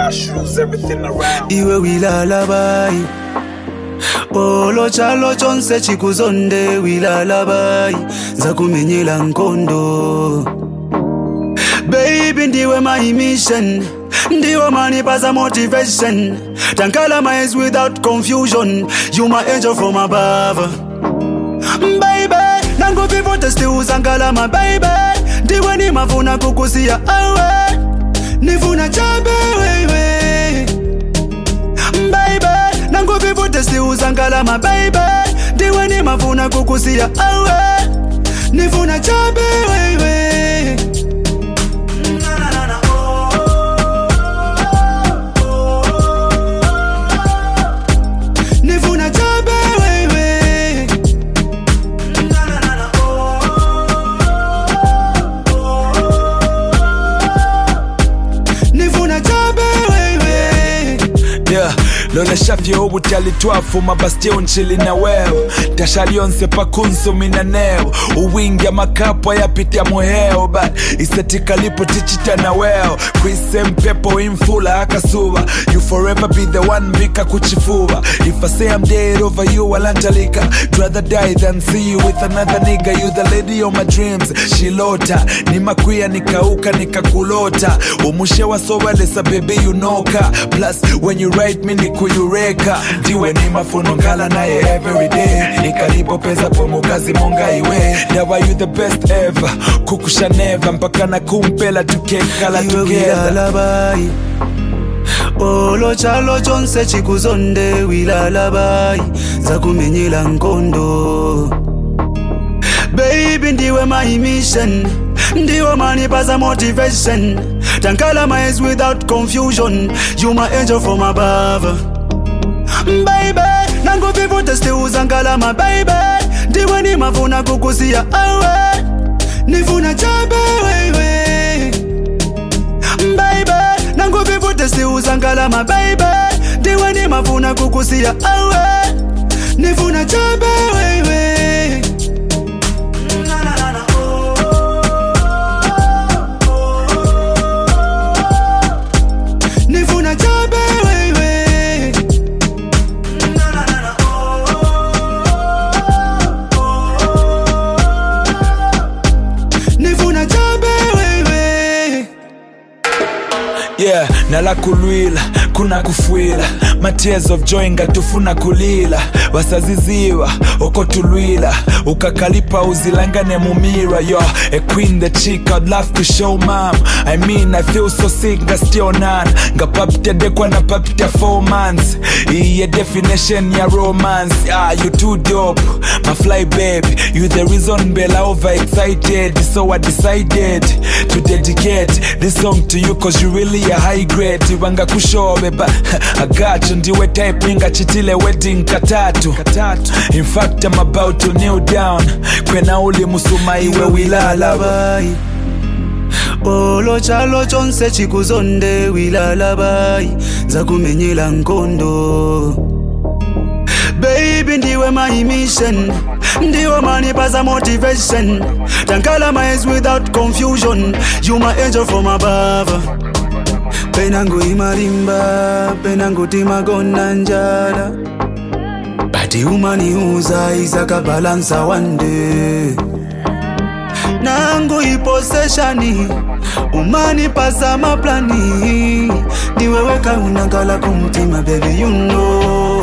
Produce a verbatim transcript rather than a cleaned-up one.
cash, shoes, everything around. Iwe wilalabai Olo chalo chonse chikuzonde wilalabai Zakumenyela nkondo Baby ndiwe my mission Ndiwe manipaza motivation Tankala my eyes without confusion You my angel from above Baby Nango vivo testi uzangala my baby Ndiwe ni mafuna kukusia awe Nifuna chabe wewe Baby Nango vivo testi uzangala my baby Ndiwe ni mafuna kukusia awe Nifuna chabe wewe Lona shafye obutali twafu mabastio nchili na wewe Tashalionse pakunso minaneo Uwingi ya makapwa ya pitia muheo But isetika lipo tichita na weo Kwise mpepo infula akasuba You forever be the one mika kuchifuba If I say I'm dead over you walantalika Rather die than see you with another nigga You the lady of my dreams Shilota Ni makuya nikauka nikakulota Umushewa sobalesa baby you noka Plus when you write me niku Yureka Diwe ni mafuno ngala naye every day Nikalipo pesa pomo kazi monga iwe Dawa you the best ever Kukusha never mpaka na kumpela tukekala together Wilalabai Olo chalo chonse chikuzonde wilalabai Zakumenyela nkondo Baby ndiwe my mission Ndiwe manipaza motivation Tankala my eyes without confusion You my angel from above Baby Nango vivo testi uzangala my baby Ndiwe ni mafuna kukusia awe Nifuna chabe wewe Baby Nango vivo testi uzangala my baby Ndiwe ni mafuna kukusia awe Nifuna chabe wewe Yeah, nala kulwila, kuna kufuila My tears of joy ngatufuna kulila Wasaziziwa, oko tulwila Ukakalipa uzilangane mumira Yo, a queen the chick I'd love to show mom I mean I feel so sick nga still none Nga papita dekwa na papita four months Iye definition ya romance Ah, you too dope My fly babe You the reason Bella overexcited So I decided to dedicate this song to you Cause you really a high grade Wanga kushobe but I got you Ndiwe type minga chitile wedding katatu In fact I'm about to kneel down Kwena uli musuma iwe wilalabai Olo chalo chonse chikuzonde wilalabai Zakumenyela nkondo Baby ndiwe my mission Ndiwe manipaza motivation Tankala my eyes without confusion You my angel from above Penangu imarimba Penangu timagona njala Bati umani uza Isaka balansa one day Nangu iposeshani Umani pasa maplani Ndiwe weka unangala kumtima baby you know